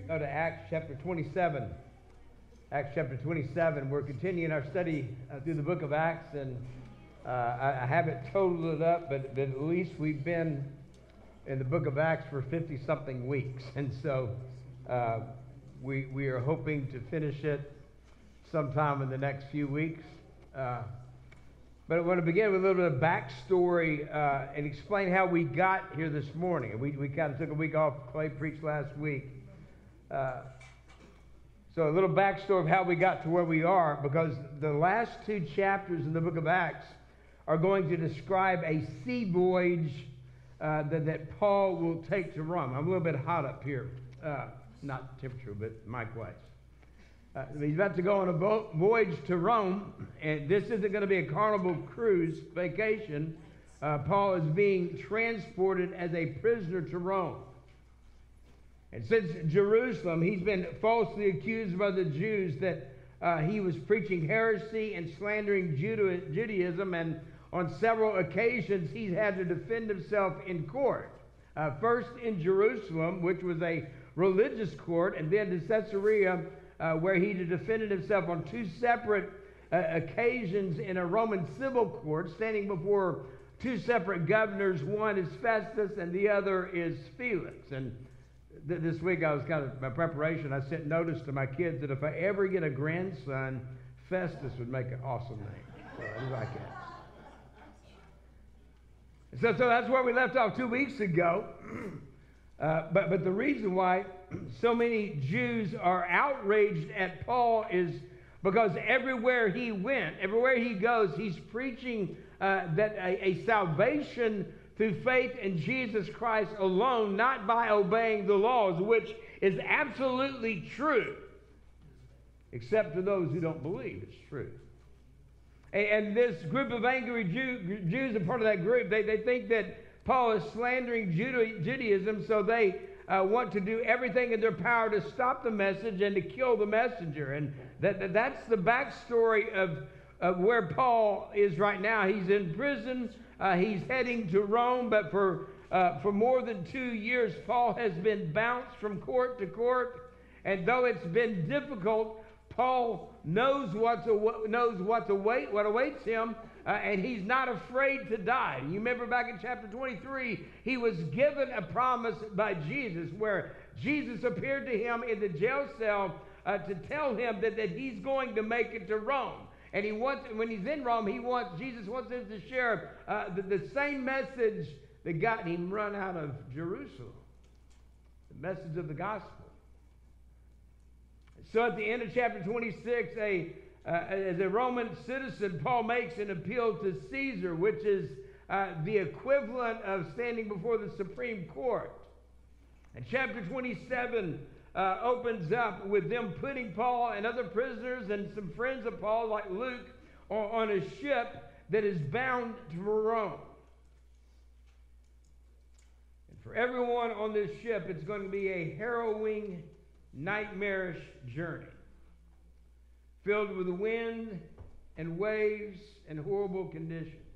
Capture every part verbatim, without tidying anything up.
Go to Acts chapter twenty-seven. Acts chapter twenty-seven. We're continuing our study uh, through the book of Acts, and uh, I, I haven't totaled it up, but, but at least we've been in the book of Acts for fifty-something weeks, and so uh, we we are hoping to finish it sometime in the next few weeks. Uh, but I want to begin with a little bit of backstory uh, and explain how we got here this morning. We we kind of took a week off. Clay preached last week. Uh, so a little backstory of how we got to where we are, because the last two chapters in the book of Acts are going to describe a sea voyage uh, that, that Paul will take to Rome. I'm a little bit hot up here. Uh, not temperature, but mic-wise. Uh, he's about to go on a boat voyage to Rome, and this isn't going to be a Carnival cruise vacation. Uh, Paul is being transported as a prisoner to Rome. And since Jerusalem, he's been falsely accused by the Jews that uh, he was preaching heresy and slandering Juda- Judaism, and on several occasions he's had to defend himself in court. Uh, first in Jerusalem, which was a religious court, and then to Caesarea, uh, where he defended himself on two separate uh, occasions in a Roman civil court, standing before two separate governors. One is Festus and the other is Felix. And this week I was kind of, my preparation, I sent notice to my kids that if I ever get a grandson, Festus would make an awesome name. So I like that. So, so that's where we left off two weeks ago. Uh, but, but the reason why so many Jews are outraged at Paul is because everywhere he went, everywhere he goes, he's preaching uh, that a, a salvation through faith in Jesus Christ alone, not by obeying the laws, which is absolutely true, except to those who don't believe it's true. And, and this group of angry Jew, Jews are part of that group. They, they think that Paul is slandering Juda, Judaism, so they uh, want to do everything in their power to stop the message and to kill the messenger. And that, that that's the backstory of, of where Paul is right now. He's in prison. Uh, he's heading to Rome, but for uh, for more than two years, Paul has been bounced from court to court. And though it's been difficult, Paul knows what's aw- knows what's await what awaits him, uh, and he's not afraid to die. You remember back in chapter twenty-three, he was given a promise by Jesus, where Jesus appeared to him in the jail cell uh, to tell him that, that he's going to make it to Rome. And he wants, when he's in Rome, he wants Jesus wants him to share uh, the, the same message that got him run out of Jerusalem, the message of the gospel. So at the end of chapter twenty-six, a uh, as a Roman citizen, Paul makes an appeal to Caesar, which is uh, the equivalent of standing before the Supreme Court. And chapter twenty-seven Uh, opens up with them putting Paul and other prisoners and some friends of Paul, like Luke, on, on a ship that is bound to Rome. And for everyone on this ship, it's going to be a harrowing, nightmarish journey, filled with wind and waves and horrible conditions.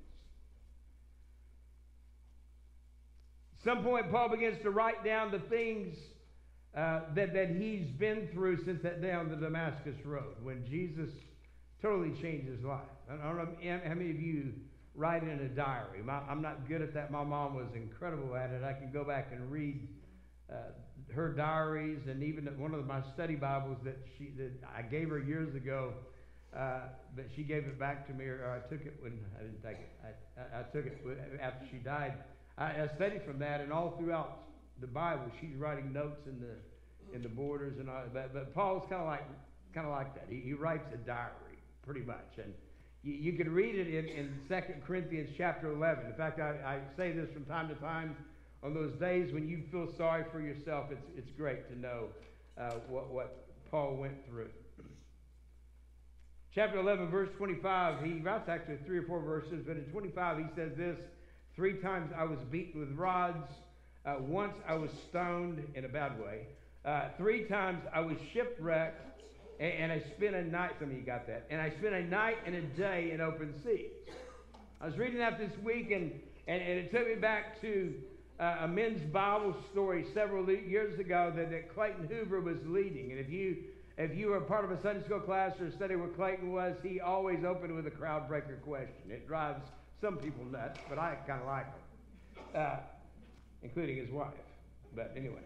At some point, Paul begins to write down the things Uh, that, that he's been through since that day on the Damascus Road, when Jesus totally changed his life. I don't know how many of you write in a diary. My, I'm not good at that. My mom was incredible at it. I can go back and read uh, her diaries, and even one of my study Bibles that she that I gave her years ago, uh, but she gave it back to me, or I took it when I didn't take it. I, I, I took it after she died. I, I studied from that, and all throughout the Bible, she's writing notes in the in the borders and all. But, but Paul's kind of like kind of like that. He, he writes a diary pretty much, and you, you can read it in, in Second Corinthians chapter eleven. In fact, I, I say this from time to time. On those days when you feel sorry for yourself, it's it's great to know uh, what what Paul went through. Chapter eleven, verse twenty-five. He writes actually three or four verses, but in twenty-five he says this: three times I was beaten with rods. Uh, once I was stoned in a bad way. Uh, three times I was shipwrecked, and, and I spent a night, some of you got that, and I spent a night and a day in open seas. I was reading that this week, and, and, and it took me back to uh, a men's Bible story several years ago that, that Clayton Hoover was leading. And if you if you were part of a Sunday school class or a study where Clayton was, he always opened with a crowd breaker question. It drives some people nuts, but I kind of like it, uh, including his wife. But anyway.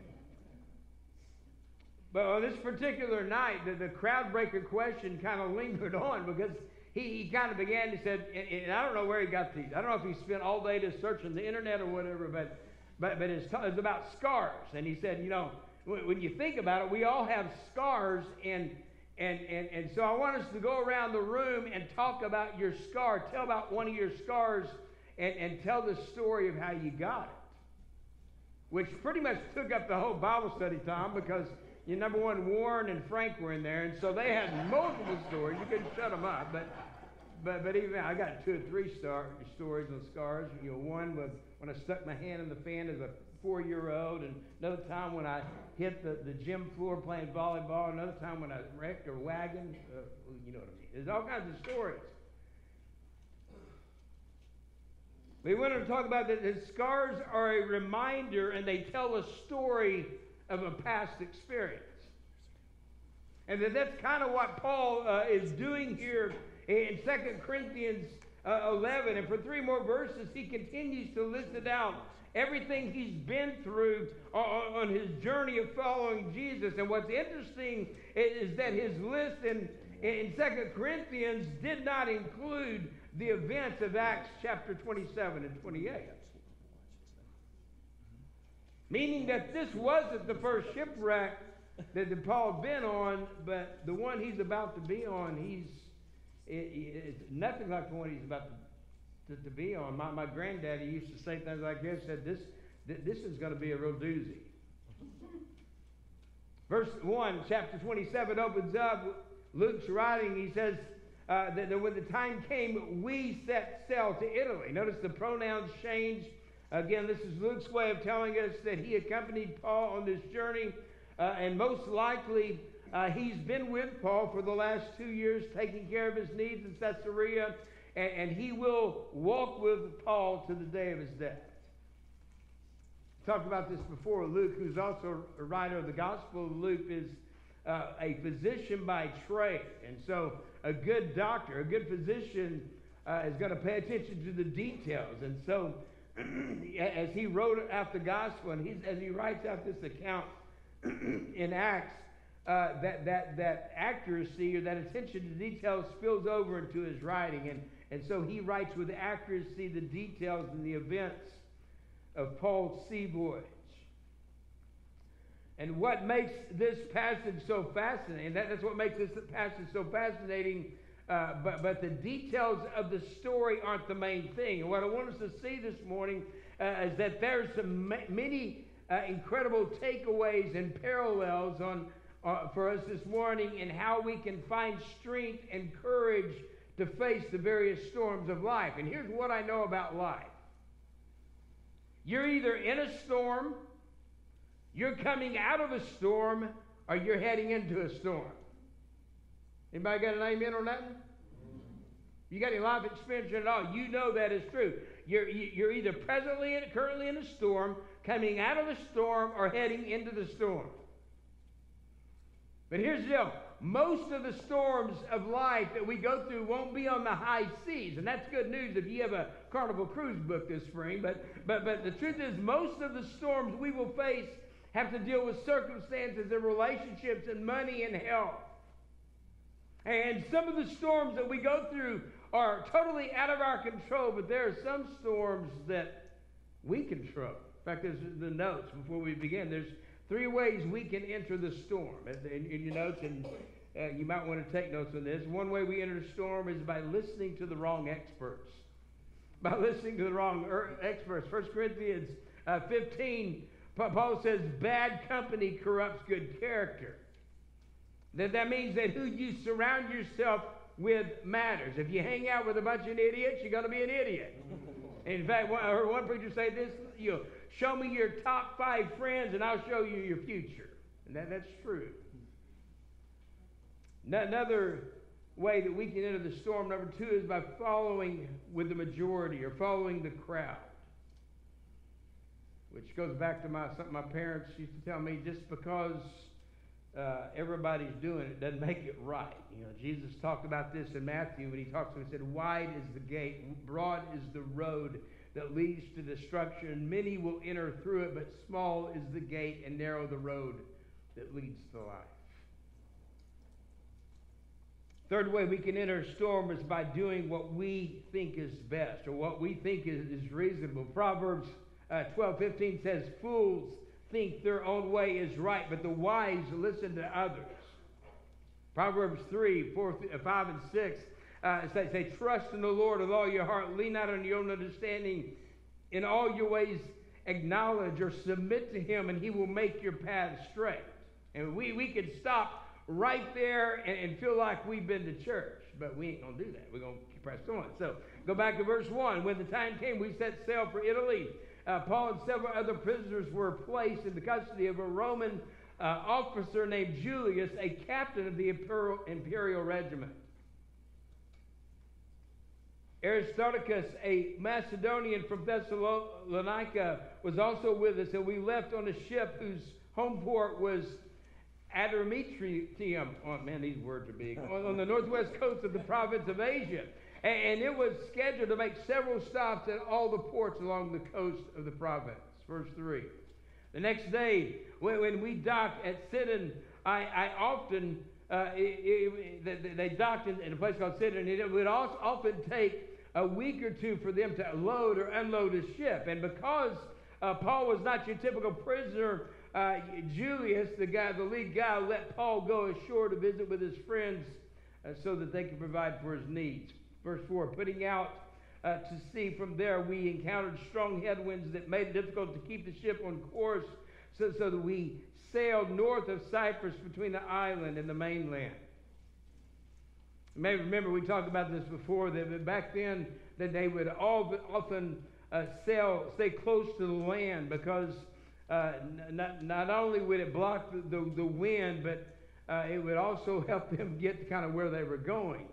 But on this particular night, the, the crowd breaker question kind of lingered on because he, he kind of began to say, and, and I don't know where he got these. I don't know if he spent all day just searching the internet or whatever, but but but it's, it's about scars. And he said, you know, when, when you think about it, we all have scars, and and and and so I want us to go around the room and talk about your scar. Tell about one of your scars, and and tell the story of how you got it, which pretty much took up the whole Bible study time because. You number one, Warren and Frank were in there, and so they had multiple stories. You couldn't shut them up, but but but even I got two or three star stories on scars. You know, one was when I stuck my hand in the fan as a four-year-old, and another time when I hit the, the gym floor playing volleyball. Another time when I wrecked a wagon. Uh, you know what I mean? There's all kinds of stories. We wanted to talk about that. that scars are a reminder, and they tell a story of a past experience. And that that's kind of what Paul uh, is doing here in Second Corinthians uh, eleven. And for three more verses, he continues to list it out, everything he's been through on, on his journey of following Jesus. And what's interesting is, is that his list in, in Second Corinthians did not include the events of Acts chapter twenty-seven and twenty-eight. Meaning that this wasn't the first shipwreck that, that Paul had been on, but the one he's about to be on, he's it, it's nothing like the one he's about to, to, to be on. My, my granddaddy used to say things like this, said this, this is going to be a real doozy. Verse one, chapter twenty-seven opens up, Luke's writing, he says uh, that, that when the time came, we set sail to Italy. Notice the pronouns change. Again, this is Luke's way of telling us that he accompanied Paul on this journey, uh, and most likely uh, he's been with Paul for the last two years, taking care of his needs in Caesarea, and, and he will walk with Paul to the day of his death. I talked about this before. Luke, who's also a writer of the Gospel of Luke, is uh, a physician by trade, and so a good doctor, a good physician, uh, is going to pay attention to the details, and so. As he wrote out the gospel, and he's, as he writes out this account in Acts, uh, that, that, that accuracy or that attention to details spills over into his writing. And, and so he writes with accuracy the details and the events of Paul's sea voyage. And what makes this passage so fascinating, that, that's what makes this passage so fascinating, Uh, but, but the details of the story aren't the main thing. And what I want us to see this morning uh, is that there's some ma- many uh, incredible takeaways and parallels on uh, for us this morning in how we can find strength and courage to face the various storms of life. And here's what I know about life. You're either in a storm, you're coming out of a storm, or you're heading into a storm. Anybody got an amen on that one? You got any life experience at all? You know that is true. You're, you're either presently and currently in a storm, coming out of a storm, or heading into the storm. But here's the deal. Most of the storms of life that we go through won't be on the high seas. And that's good news if you have a Carnival cruise book this spring. But, but, but the truth is, most of the storms we will face have to deal with circumstances and relationships and money and health. And some of the storms that we go through are totally out of our control, but there are some storms that we control. In fact, there's the notes before we begin. There's three ways we can enter the storm. In, in your notes, and uh, you might want to take notes on this. One way we enter the storm is by listening to the wrong experts. By listening to the wrong er- experts. First Corinthians uh, fifteen, Paul says, bad company corrupts good character. That, that means that who you surround yourself with matters. If you hang out with a bunch of idiots, you're going to be an idiot. In fact, I heard one preacher say this, you know, show me your top five friends and I'll show you your future. And that, that's true. Another way that we can enter the storm, number two, is by following with the majority or following the crowd. which goes back to my something my parents used to tell me, just because uh, everybody's doing it doesn't make it right. You know, Jesus talked about this in Matthew when he talks to him, he said, wide is the gate, broad is the road that leads to destruction, and many will enter through it, but small is the gate and narrow the road that leads to life. Third way we can enter a storm is by doing what we think is best, or what we think is, is reasonable. Proverbs uh, twelve fifteen says, fools think their own way is right, but the wise listen to others. Proverbs three, four, five, and six uh, say, say, trust in the Lord with all your heart, lean not on your own understanding. In all your ways acknowledge or submit to him, and he will make your path straight. And we, we could stop right there and, and feel like we've been to church, but we ain't going to do that. We're going to press on. So go back to verse one. When the time came, we set sail for Italy. Uh, Paul and several other prisoners were placed in the custody of a Roman uh, officer named Julius, a captain of the imperial, imperial regiment. Aristarchus, a Macedonian from Thessalonica, was also with us, and we left on a ship whose home port was Adramyttium, oh man, these words are big, on, on the northwest coast of the province of Asia. And, and it was scheduled to make several stops at all the ports along the coast of the province. Verse three. The next day, when, when we docked at Sidon, I, I often, uh, it, it, they docked in, in a place called Sidon, and it would also often take a week or two for them to load or unload a ship. And because uh, Paul was not your typical prisoner, Uh, Julius, the guy, the lead guy, let Paul go ashore to visit with his friends uh, so that they could provide for his needs. Verse four, putting out uh, to sea from there, we encountered strong headwinds that made it difficult to keep the ship on course, so, so that we sailed north of Cyprus between the island and the mainland. You may remember we talked about this before, that back then that they would all often uh, sail, stay close to the land, because Uh, not, not only would it block the, the, the wind, but uh, it would also help them get to kind of where they were going.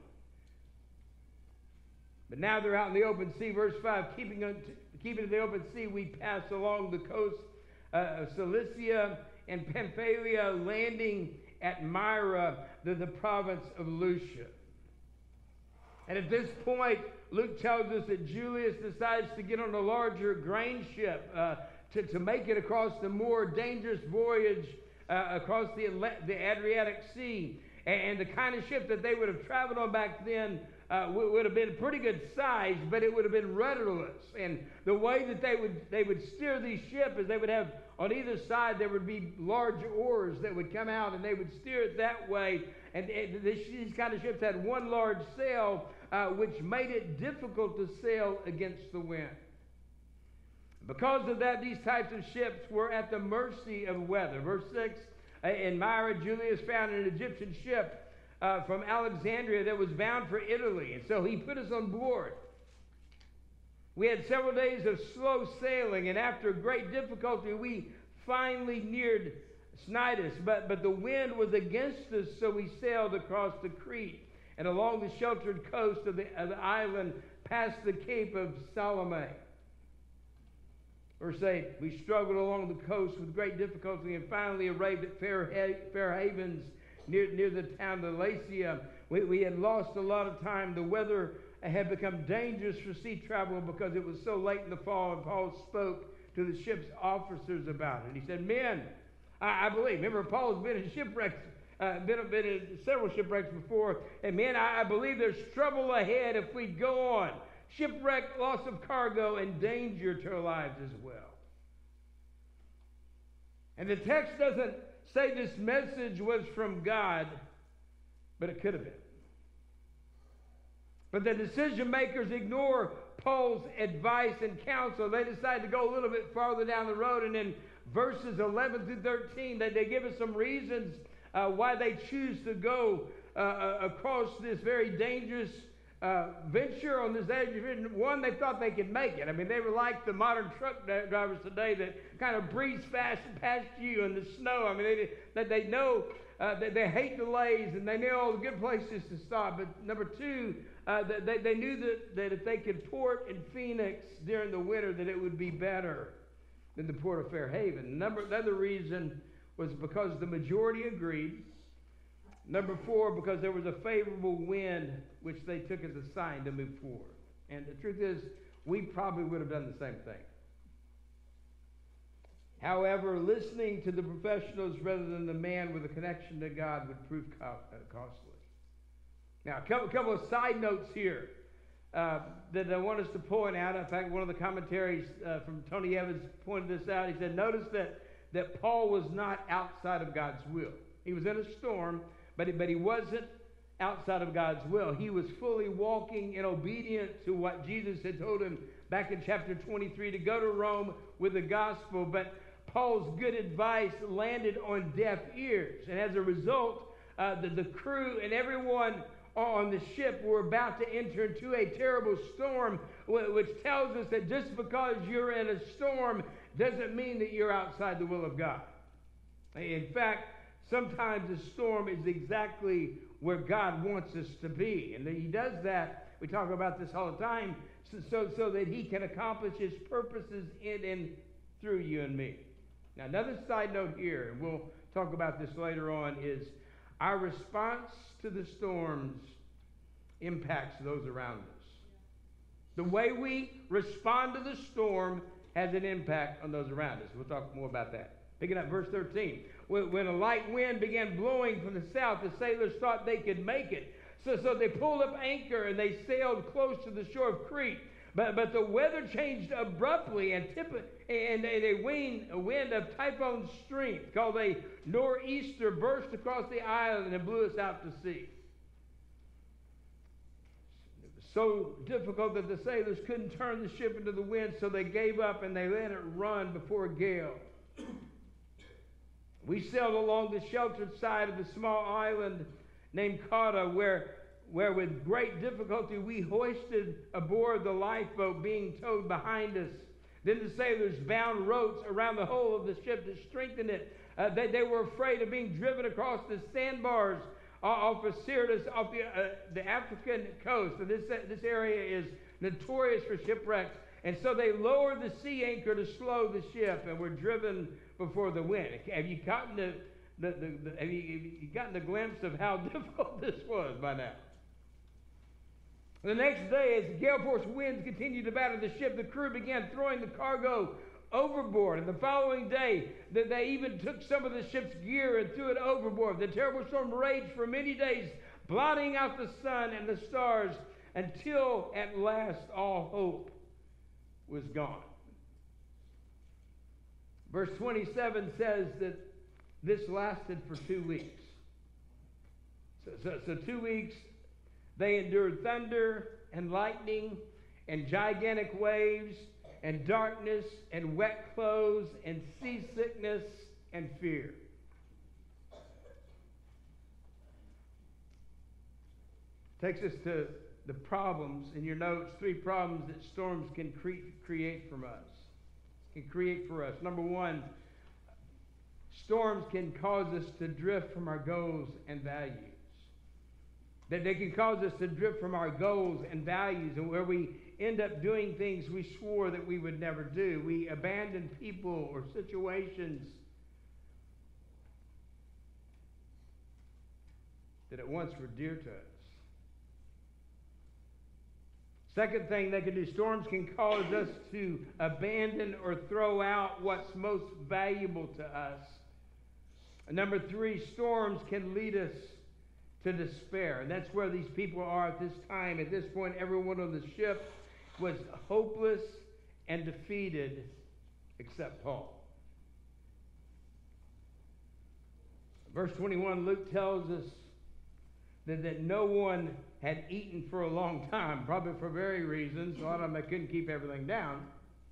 But now they're out in the open sea. Verse five, keeping, on, keeping in the open sea, we pass along the coast uh, of Cilicia and Pamphylia, landing at Myra, the, the province of Lucia. And at this point, Luke tells us that Julius decides to get on a larger grain ship, uh, To, to make it across the more dangerous voyage uh, across the, the Adriatic Sea. And the kind of ship that they would have traveled on back then uh, would, would have been pretty good size, but it would have been rudderless. And the way that they would they would steer these ships is they would have, on either side, there would be large oars that would come out, and they would steer it that way. And, and this, these kind of ships had one large sail, uh, which made it difficult to sail against the wind. Because of that, these types of ships were at the mercy of weather. Verse six, in Myra, Julius found an Egyptian ship uh, from Alexandria that was bound for Italy, and so he put us on board. We had several days of slow sailing, and after great difficulty, we finally neared Cnidus, but, but the wind was against us, so we sailed across to Crete, and along the sheltered coast of the, of the island, past the Cape of Salome. Verse eight, we struggled along the coast with great difficulty and finally arrived at Fair, ha- Fair Havens near, near the town of Lacia. We, we had lost a lot of time. The weather had become dangerous for sea travel because it was so late in the fall, and Paul spoke to the ship's officers about it. He said, men, I, I believe, remember Paul's been in shipwrecks, uh, been, been in several shipwrecks before, and men, I, I believe there's trouble ahead if we go on. Shipwreck, loss of cargo, and danger to our lives as well. And the text doesn't say this message was from God, but it could have been. But the decision makers ignore Paul's advice and counsel. They decide to go a little bit farther down the road, and in verses eleven through thirteen, they, they give us some reasons uh, why they choose to go uh, across this very dangerous Uh, venture on this edge. One, they thought they could make it. I mean, they were like the modern truck drivers today that kind of breeze fast past you in the snow. I mean, they, that they know uh, that they hate delays, and they knew all the good places to stop. But number two, uh, they, they knew that, that if they could port in Phoenix during the winter, that it would be better. than the port of Fair Haven. Number, another reason was because the majority agreed. Number four, because there was a favorable wind, which they took as a sign to move forward. And the truth is, we probably would have done the same thing. However, listening to the professionals rather than the man with a connection to God would prove co- uh, costly. Now, a couple, couple of side notes here uh, that I want us to point out. In fact, one of the commentaries uh, from Tony Evans pointed this out. He said, notice that, that Paul was not outside of God's will. He was in a storm, but he, but he wasn't outside of God's will. He was fully walking in obedience to what Jesus had told him back in chapter twenty-three to go to Rome with the gospel. But Paul's good advice landed on deaf ears. And as a result, uh, the, the crew and everyone on the ship were about to enter into a terrible storm, which tells us that just because you're in a storm doesn't mean that you're outside the will of God. In fact, sometimes the storm is exactly where God wants us to be. And he does that, we talk about this all the time, so, so, so that he can accomplish his purposes in and through you and me. Now, another side note here, and we'll talk about this later on, is our response to the storms impacts those around us. The way we respond to the storm has an impact on those around us. We'll talk more about that. Picking up verse thirteen. When a light wind began blowing from the south, the sailors thought they could make it. So, so they pulled up anchor and they sailed close to the shore of Crete. But, but the weather changed abruptly, and, tip, and a, a, wind, a wind of typhoon strength called a nor'easter burst across the island and blew us out to sea. It was so difficult that the sailors couldn't turn the ship into the wind, so they gave up and they let it run before a gale. We sailed along the sheltered side of a small island named Cauda, where, where with great difficulty we hoisted aboard the lifeboat being towed behind us. Then the sailors bound ropes around the hull of the ship to strengthen it. Uh, they, they were afraid of being driven across the sandbars uh, off of Syrtis, off the, uh, the African coast. So this, uh, this area is notorious for shipwrecks. And so they lowered the sea anchor to slow the ship and were driven before the wind. Have you gotten the, the, the, the have, you, have you gotten a glimpse of how difficult this was by now? The next day, as gale force winds continued to batter the ship, the crew began throwing the cargo overboard. And the following day, that they even took some of the ship's gear and threw it overboard. The terrible storm raged for many days, blotting out the sun and the stars, until at last all hope was gone. Verse twenty-seven says that this lasted for two weeks. So, so, so two weeks, they endured thunder and lightning and gigantic waves and darkness and wet clothes and seasickness and fear. Takes us to the problems in your notes, three problems that storms can cre- create from us. Can create for us. Number one, storms can cause us to drift from our goals and values. That they can cause us to drift from our goals and values, and where we end up doing things we swore that we would never do. We abandon people or situations that at once were dear to us. Second thing they can do, storms can cause us to abandon or throw out what's most valuable to us. And number three, storms can lead us to despair. And that's where these people are at this time. At this point, everyone on the ship was hopeless and defeated except Paul. Verse twenty-one, Luke tells us that, that no one had eaten for a long time, probably for very reasons. A lot of them they couldn't keep everything down.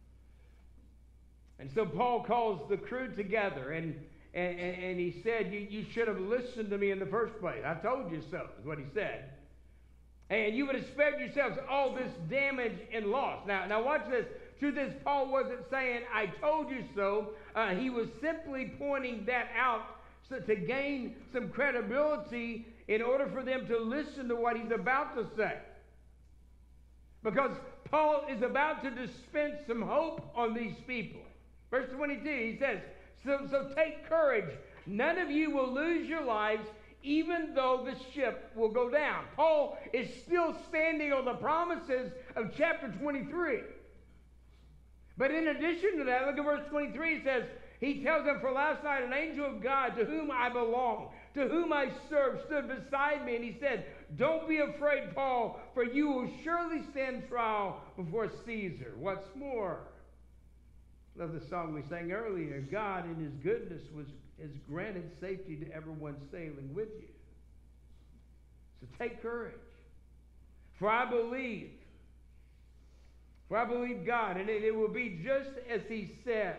And so Paul calls the crew together, and, and, and he said, you, you should have listened to me in the first place. I told you so, is what he said. And you would have spared yourselves all this damage and loss. Now, now watch this. Truth is, Paul wasn't saying, I told you so. Uh, he was simply pointing that out so to gain some credibility in order for them to listen to what he's about to say. Because Paul is about to dispense some hope on these people. Verse twenty-two, he says, so, so take courage. None of you will lose your lives, even though the ship will go down. Paul is still standing on the promises of chapter twenty-three. But in addition to that, look at verse twenty-three. It says, he tells them, for last night an angel of God to whom I belong, to whom I serve, stood beside me. And he said, don't be afraid, Paul, for you will surely stand trial before Caesar. What's more, love the song we sang earlier, God in his goodness was, has granted safety to everyone sailing with you. So take courage. For I believe, for I believe God, and it, it will be just as he said.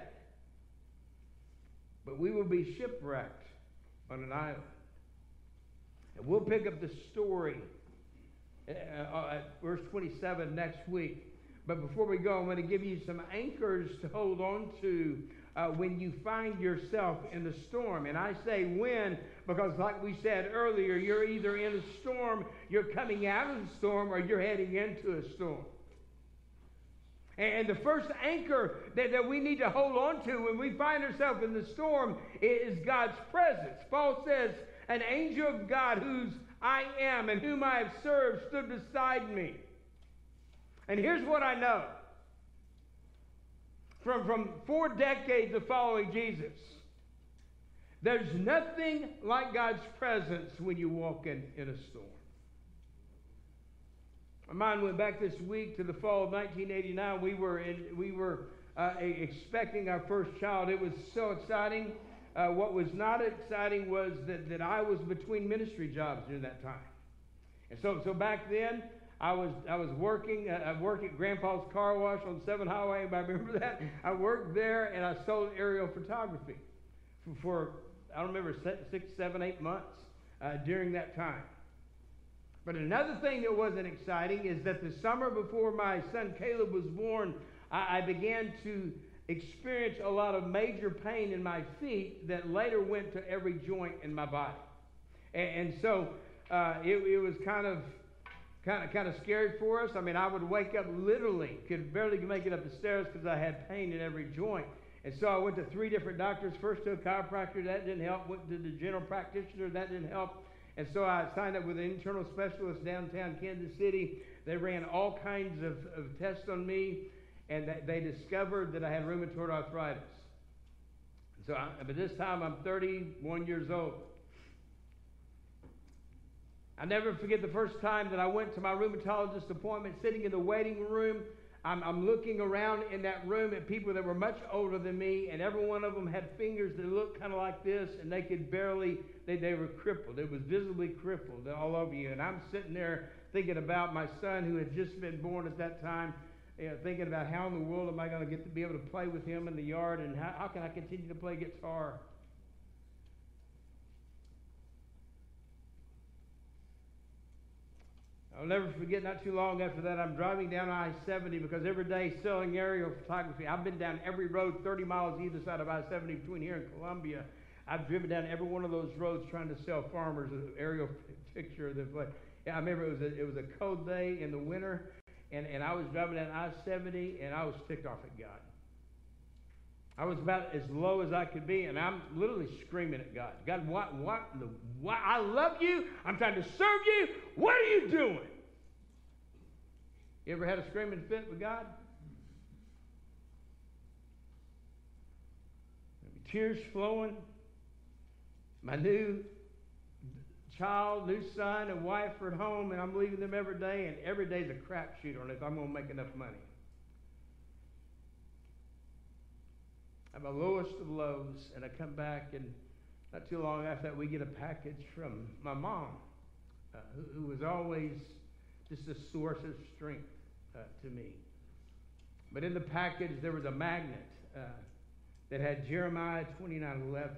But we will be shipwrecked on an island. And we'll pick up the story uh, at verse twenty-seven next week. But before we go, I'm going to give you some anchors to hold on to uh, when you find yourself in the storm. And I say when, because like we said earlier, you're either in a storm, you're coming out of the storm, or you're heading into a storm. And the first anchor that, that we need to hold on to when we find ourselves in the storm is God's presence. Paul says, an angel of God whose I am and whom I have served stood beside me. And here's what I know. From, from four decades of following Jesus, there's nothing like God's presence when you walk in, in a storm. My mind went back this week to the fall of nineteen eighty-nine. We were in, we were uh, expecting our first child. It was so exciting. Uh, what was not exciting was that, that I was between ministry jobs during that time. And so, so back then, I was I was working. Uh, I worked at Grandpa's Car Wash on seventh Highway. Anybody remember that? I worked there, and I sold aerial photography for, for I don't remember six, seven, eight months uh, during that time. But another thing that wasn't exciting is that the summer before my son Caleb was born, I, I began to experience a lot of major pain in my feet that later went to every joint in my body. And, and so uh, it, it was kind of, kind of, kind of scary for us. I mean, I would wake up literally, could barely make it up the stairs because I had pain in every joint. And so I went to three different doctors, first to a chiropractor, that didn't help, went to the general practitioner, that didn't help. And so I signed up with an internal specialist downtown Kansas City. They ran all kinds of, of tests on me, and they discovered that I had rheumatoid arthritis. So I, by this time, I'm thirty-one years old. I'll never forget the first time that I went to my rheumatologist appointment, sitting in the waiting room. I'm, I'm looking around in that room at people that were much older than me, and every one of them had fingers that looked kind of like this, and they could barely, they, they were crippled. It was visibly crippled all over you. And I'm sitting there thinking about my son who had just been born at that time, you know, thinking about how in the world am I going to get to be able to play with him in the yard, and how, how can I continue to play guitar? I'll never forget, not too long after that, I'm driving down I seventy because every day selling aerial photography, I've been down every road thirty miles either side of I seventy between here and Columbia. I've driven down every one of those roads trying to sell farmers an aerial picture of the place. Yeah, I remember it was a, it was a cold day in the winter, and, and I was driving down I seventy, and I was ticked off at God. I was about as low as I could be, and I'm literally screaming at God. God, what, what, the, what? I love you. I'm trying to serve you. What are you doing? You ever had a screaming fit with God? Tears flowing. My new child, new son, and wife are at home, and I'm leaving them every day, and every day's a crapshoot on if I'm going to make enough money. I'm the lowest of lows, and I come back, and not too long after that, we get a package from my mom, uh, who, who was always just a source of strength uh, to me. But in the package, there was a magnet uh, that had Jeremiah twenty-nine eleven.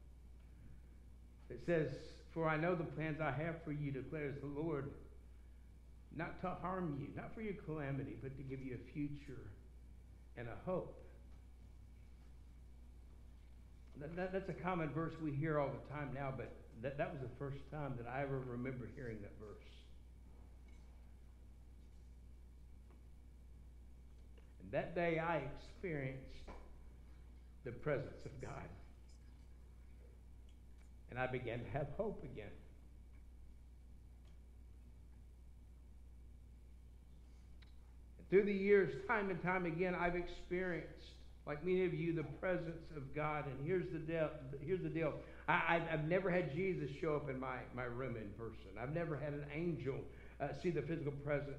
It says, "For I know the plans I have for you, declares the Lord, not to harm you, not for your calamity, but to give you a future and a hope." That, that, that's a common verse we hear all the time now, but that, that was the first time that I ever remember hearing that verse. And that day I experienced the presence of God. And I began to have hope again. And through the years, time and time again, I've experienced, like many of you, the presence of God. And here's the deal. Here's the deal. I, I've, I've never had Jesus show up in my, my room in person. I've never had an angel uh, see the physical presence.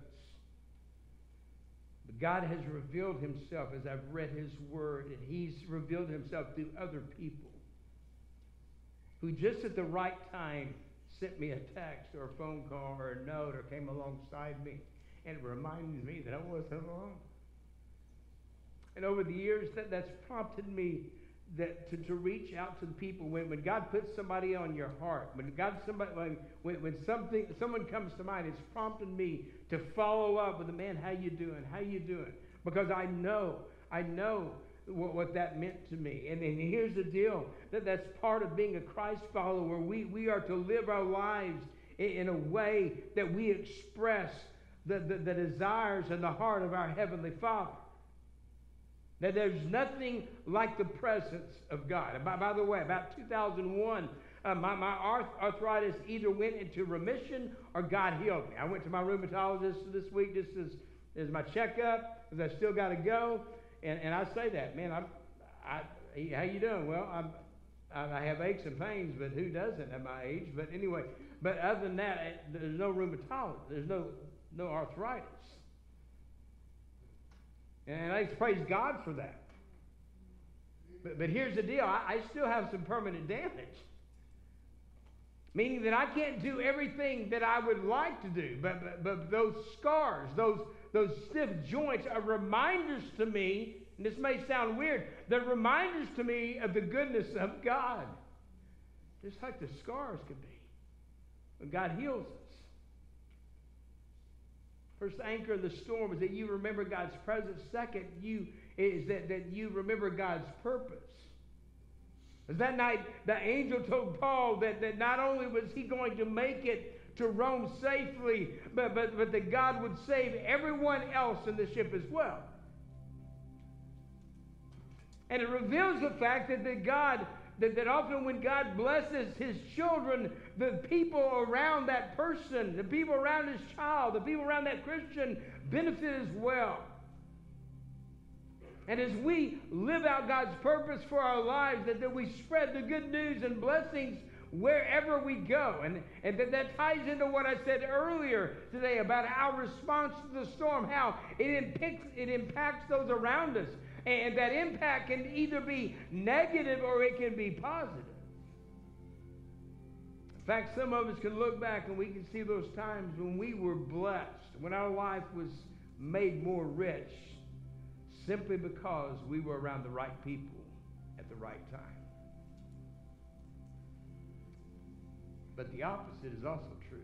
But God has revealed himself as I've read his word, and he's revealed himself through other people who just at the right time sent me a text or a phone call or a note or came alongside me and reminded me that I wasn't alone. And over the years, that, that's prompted me that to, to reach out to the people. When, when God puts somebody on your heart, when God somebody when, when, when something someone comes to mind, it's prompted me to follow up with a man, how you doing? How you doing? Because I know, I know what, what that meant to me. And, and here's the deal, that that's part of being a Christ follower. We, we are to live our lives in, in a way that we express the, the, the desires and the heart of our Heavenly Father. That there's nothing like the presence of God. And by, by the way, about two thousand one, uh, my, my arth- arthritis either went into remission or God healed me. I went to my rheumatologist this week just as, as my checkup, because I still got to go. And, and I say that, man, I'm, I, how you doing? Well, I'm, I have aches and pains, but who doesn't at my age? But anyway, but other than that, there's no rheumatologist. There's no, no arthritis. And I praise God for that. But, but here's the deal. I, I still have some permanent damage. Meaning that I can't do everything that I would like to do. But, but, but those scars, those, those stiff joints are reminders to me, and this may sound weird, they're reminders to me of the goodness of God. Just like the scars could be when God heals us. First anchor of the storm is that you remember God's presence. Second, you is that, that you remember God's purpose. As that night, the angel told Paul that, that not only was he going to make it to Rome safely, but, but, but that God would save everyone else in the ship as well. And it reveals the fact that, that God, that, that often when God blesses his children, the people around that person, the people around his child, the people around that Christian benefit as well. And as we live out God's purpose for our lives, that, that we spread the good news and blessings wherever we go. And, and that, that ties into what I said earlier today about our response to the storm, how it impacts, it impacts those around us. And that impact can either be negative or it can be positive. In fact, some of us can look back and we can see those times when we were blessed, when our life was made more rich, simply because we were around the right people at the right time. But the opposite is also true.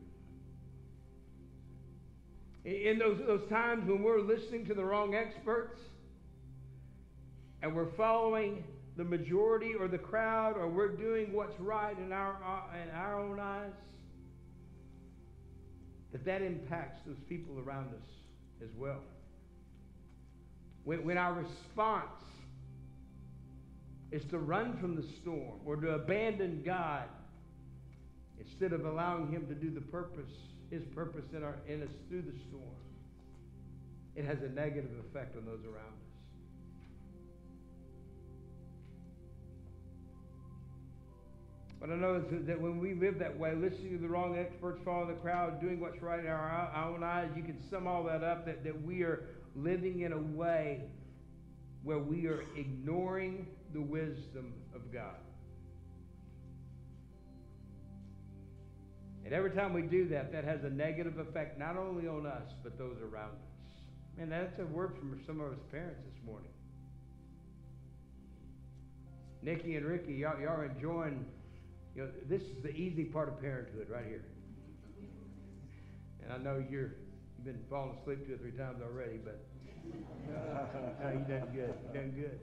In those, those times when we're listening to the wrong experts, and we're following the majority or the crowd, or we're doing what's right in our, in our own eyes, that that impacts those people around us as well. When, when our response is to run from the storm or to abandon God instead of allowing him to do the purpose, his purpose in, our, in us through the storm, it has a negative effect on those around us. But I know that when we live that way, listening to the wrong experts, following the crowd, doing what's right in our own eyes, you can sum all that up, that, that we are living in a way where we are ignoring the wisdom of God. And every time we do that, that has a negative effect not only on us, but those around us. Man, that's a word from some of us parents this morning. Nikki and Ricky, y'all, y'all are enjoying... You know, this is the easy part of parenthood right here. And I know you're, you've been falling asleep two or three times already, but uh, you've done good. You've done good.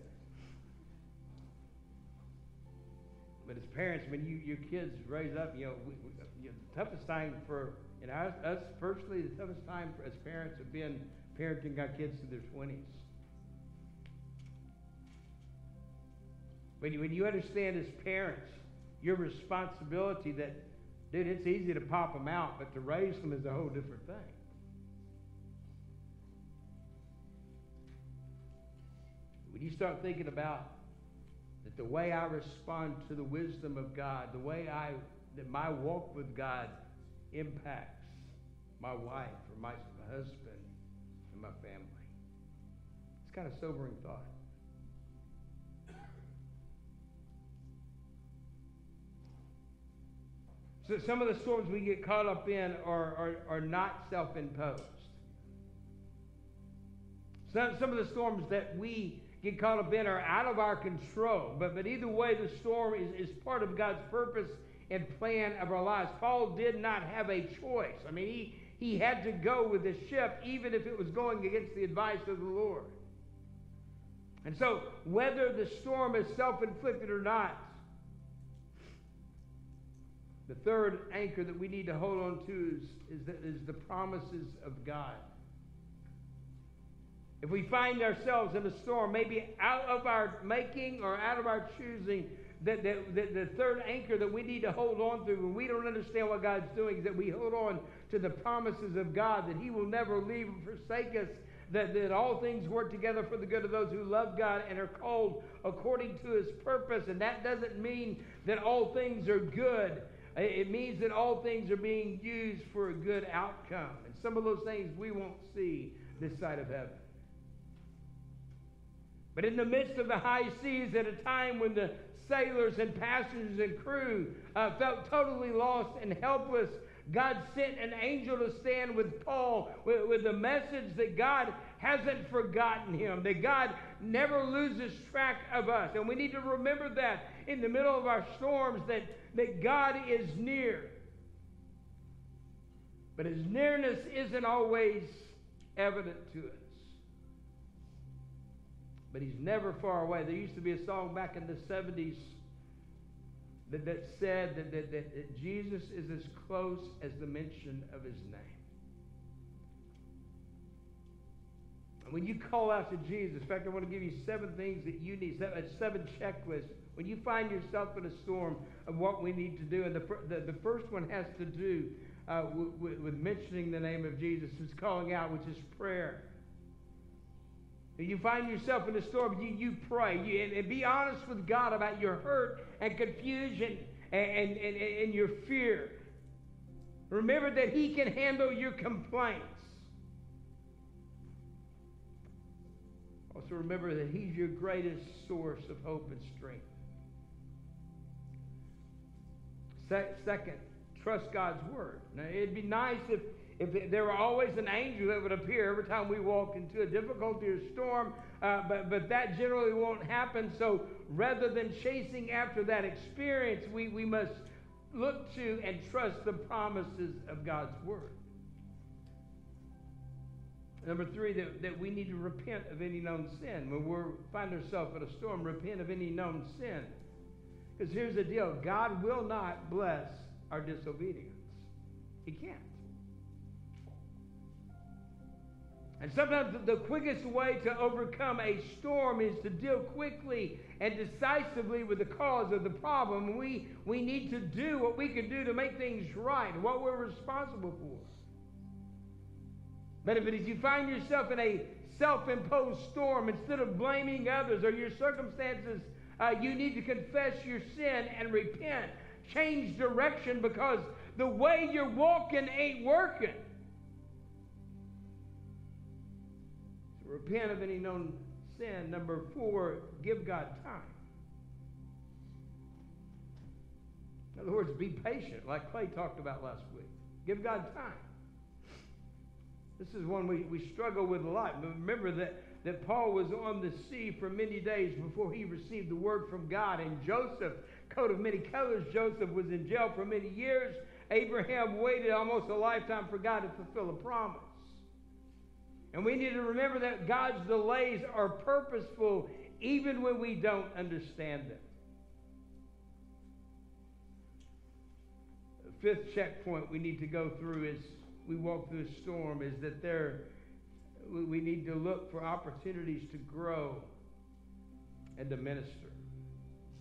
But as parents, when you your kids raise up, you know, we, we, you know the toughest time for, and us, us personally, the toughest time for, as parents have been parenting our kids to their twenties. When you, when you understand as parents your responsibility that, dude, it's easy to pop them out, but to raise them is a whole different thing. When you start thinking about that the way I respond to the wisdom of God, the way I, that my walk with God impacts my wife or my, my husband and my family. It's kind of a sobering thought. So some of the storms we get caught up in are, are, are not self-imposed. Some, some of the storms that we get caught up in are out of our control. But, but either way, the storm is, is part of God's purpose and plan of our lives. Paul did not have a choice. I mean, he, he had to go with the ship even if it was going against the advice of the Lord. And so, whether the storm is self-inflicted or not, the third anchor that we need to hold on to is, is, the, is the promises of God. If we find ourselves in a storm, maybe out of our making or out of our choosing, that the, the, the third anchor that we need to hold on to when we don't understand what God's doing is that we hold on to the promises of God, that He will never leave and forsake us, that, that all things work together for the good of those who love God and are called according to His purpose. And that doesn't mean that all things are good. It means that all things are being used for a good outcome. And some of those things we won't see this side of heaven. But in the midst of the high seas, at a time when the sailors and passengers and crew uh, felt totally lost and helpless, God sent an angel to stand with Paul with, with the message that God hasn't forgotten him, that God never loses track of us. And we need to remember that in the middle of our storms, that, that God is near. But His nearness isn't always evident to us. But He's never far away. There used to be a song back in the seventies that, that said that, that, that, that Jesus is as close as the mention of His name. And when you call out to Jesus, in fact, I want to give you seven things that you need, seven, seven checklists. When you find yourself in a storm of what we need to do, and the, the, the first one has to do uh, with, with mentioning the name of Jesus, who's calling out, which is prayer. You find yourself in a storm, you, you pray. You, and, and be honest with God about your hurt and confusion and, and, and, and your fear. Remember that He can handle your complaints. Also remember that He's your greatest source of hope and strength. Se- second, trust God's Word. Now, it'd be nice if If there were always an angel that would appear every time we walk into a difficulty or storm, uh, but, but that generally won't happen. So rather than chasing after that experience, we, we must look to and trust the promises of God's Word. Number three, that, that we need to repent of any known sin. When we find ourselves in a storm, repent of any known sin. Because here's the deal. God will not bless our disobedience. He can't. And sometimes the quickest way to overcome a storm is to deal quickly and decisively with the cause of the problem. We, we need to do what we can do to make things right, what we're responsible for. But if it is you find yourself in a self-imposed storm, instead of blaming others or your circumstances, uh, you need to confess your sin and repent. Change direction, because the way you're walking ain't working. Repent of any known sin. Number four, give God time. In other words, be patient, like Clay talked about last week. Give God time. This is one we, we struggle with a lot. Remember that, that Paul was on the sea for many days before he received the word from God. And Joseph, coat of many colors, Joseph was in jail for many years. Abraham waited almost a lifetime for God to fulfill a promise. And we need to remember that God's delays are purposeful even when we don't understand them. The fifth checkpoint we need to go through as we walk through a storm is that there we need to look for opportunities to grow and to minister.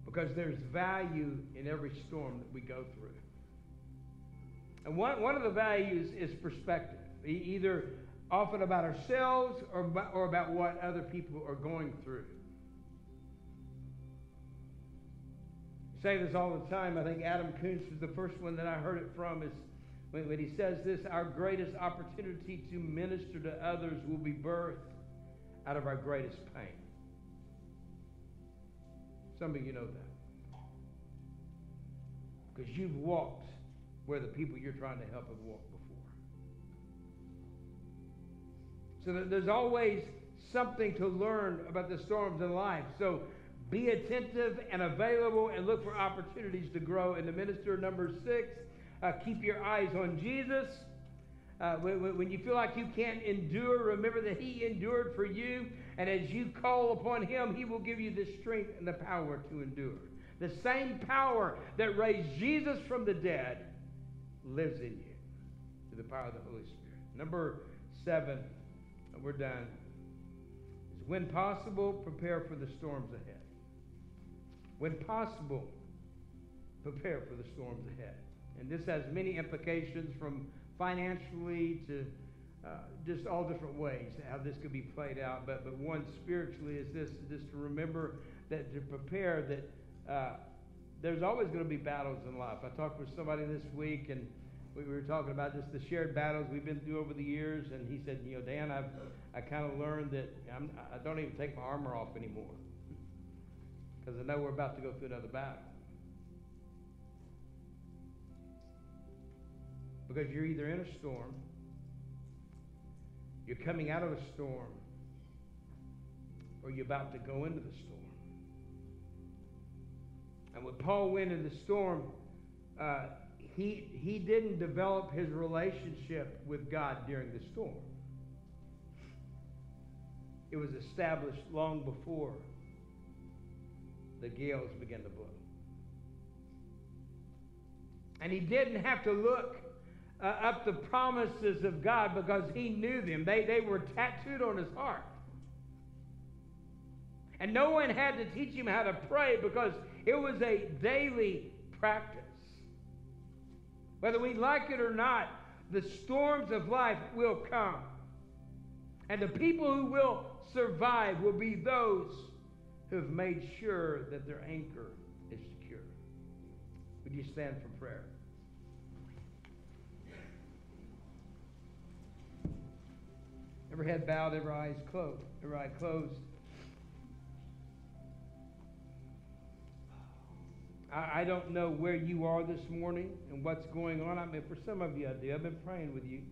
because there's value in every storm that we go through. And one, one of the values is perspective, e- either often about ourselves or about, or about what other people are going through. I say this all the time. I think Adam Kuntz is the first one that I heard it from, is when, when he says this: our greatest opportunity to minister to others will be birthed out of our greatest pain. Some of you know that, because you've walked where the people you're trying to help have walked before. So that there's always something to learn about the storms in life. So be attentive and available and look for opportunities to grow. And the minister number six, uh, keep your eyes on Jesus. Uh, when, when you feel like you can't endure, remember that he endured for you. And as you call upon him, he will give you the strength and the power to endure. The same power that raised Jesus from the dead lives in you through the power of the Holy Spirit. Number seven, and we're done, is when possible, prepare for the storms ahead. When possible, prepare for the storms ahead. And this has many implications, from financially to uh, just all different ways how this could be played out. But but one spiritually is this: just to remember that, to prepare that uh, there's always going to be battles in life. I talked with somebody this week, and we were talking about just the shared battles we've been through over the years. And he said, you know, Dan, I've I kind of learned that I'm, I don't even take my armor off anymore, because I know we're about to go through another battle. Because you're either in a storm, you're coming out of a storm, or you're about to go into the storm. And when Paul went in the storm, uh, he, he didn't develop his relationship with God during the storm. It was established long before the gales began to blow. And he didn't have to look uh, up the promises of God, because he knew them. They, they were tattooed on his heart. And no one had to teach him how to pray, because it was a daily practice. Whether we like it or not, the storms of life will come. And the people who will survive will be those who have made sure that their anchor is secure. Would you stand for prayer? Every head bowed, every eye closed. Every eye closed. I, I don't know where you are this morning and what's going on. I mean, for some of you I do. I've been praying with you.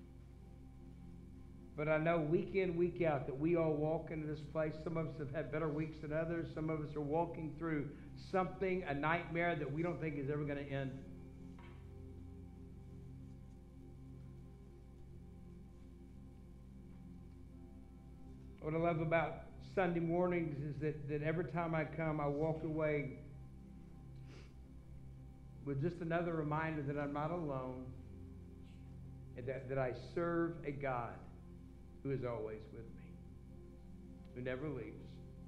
But I know week in, week out that we all walk into this place. Some of us have had better weeks than others. Some of us are walking through something, a nightmare that we don't think is ever going to end. What I love about Sunday mornings is that, that every time I come, I walk away with just another reminder that I'm not alone, and that, that I serve a God who is always with me, who never leaves.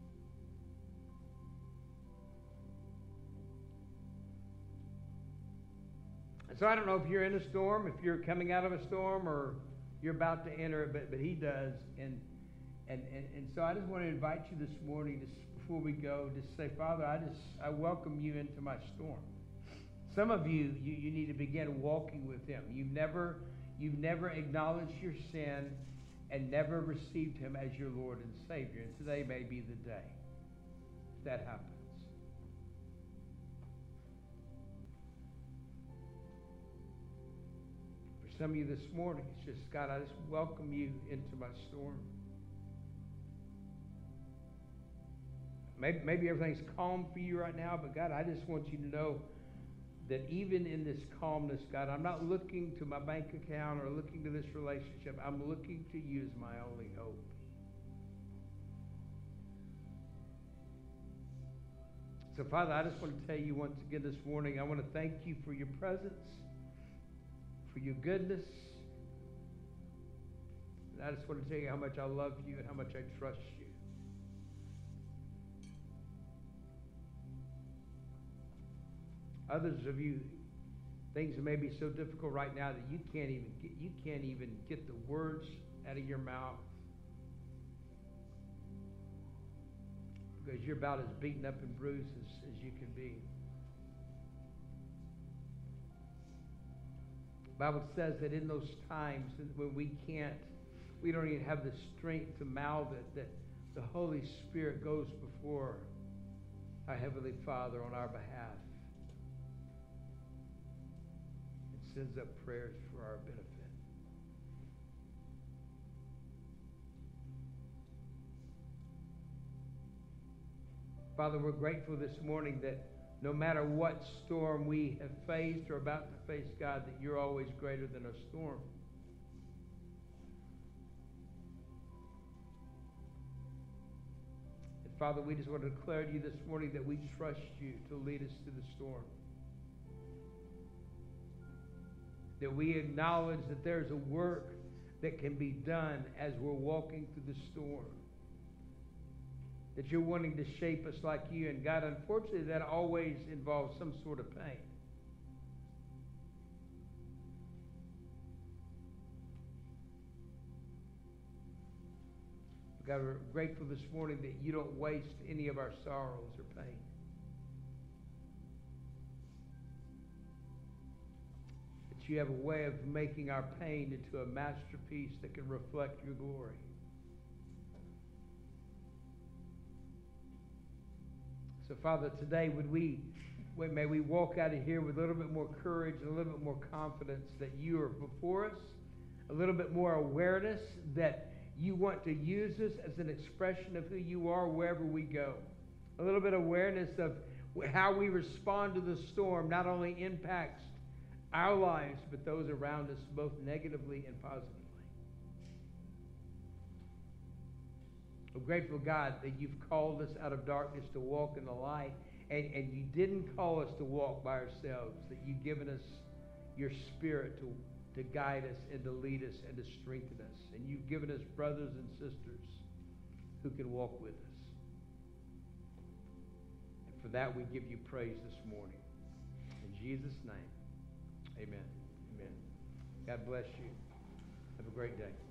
And so I don't know if you're in a storm, if you're coming out of a storm, or you're about to enter it, but, but he does. And, and, and, and so I just want to invite you this morning, just before we go, just say, Father, I just I welcome you into my storm. Some of you, you, you need to begin walking with him. You've never, you've never acknowledged your sin and never received him as your Lord and Savior. And today may be the day that happens. For some of you this morning, it's just, God, I just welcome you into my storm. Maybe, maybe everything's calm for you right now, but God, I just want you to know that even in this calmness, God, I'm not looking to my bank account or looking to this relationship. I'm looking to you as my only hope. So, Father, I just want to tell you once again this morning, I want to thank you for your presence, for your goodness. And I just want to tell you how much I love you and how much I trust you. Others of you, things may be so difficult right now that you can't even get, you can't even get the words out of your mouth because you're about as beaten up and bruised as, as you can be. The Bible says that in those times when we can't, we don't even have the strength to mouth it, that the Holy Spirit goes before our Heavenly Father on our behalf and sends up prayers for our benefit. Father, we're grateful this morning that no matter what storm we have faced or about to face, God, that you're always greater than our storm. And Father, we just want to declare to you this morning that we trust you to lead us through the storm. That we acknowledge that there's a work that can be done as we're walking through the storm. That you're wanting to shape us like you. And God, unfortunately, that always involves some sort of pain. God, we're grateful this morning that you don't waste any of our sorrows or pain. That you have a way of making our pain into a masterpiece that can reflect your glory. So, Father, today would we, may we walk out of here with a little bit more courage and a little bit more confidence that you are before us, a little bit more awareness that you want to use us as an expression of who you are wherever we go. A little bit of awareness of how we respond to the storm not only impacts our lives, but those around us both negatively and positively. I'm grateful, God, that you've called us out of darkness to walk in the light. And, and you didn't call us to walk by ourselves, that you've given us your Spirit to, to guide us and to lead us and to strengthen us. And you've given us brothers and sisters who can walk with us. And for that, we give you praise this morning. In Jesus' name, amen. Amen. God bless you. Have a great day.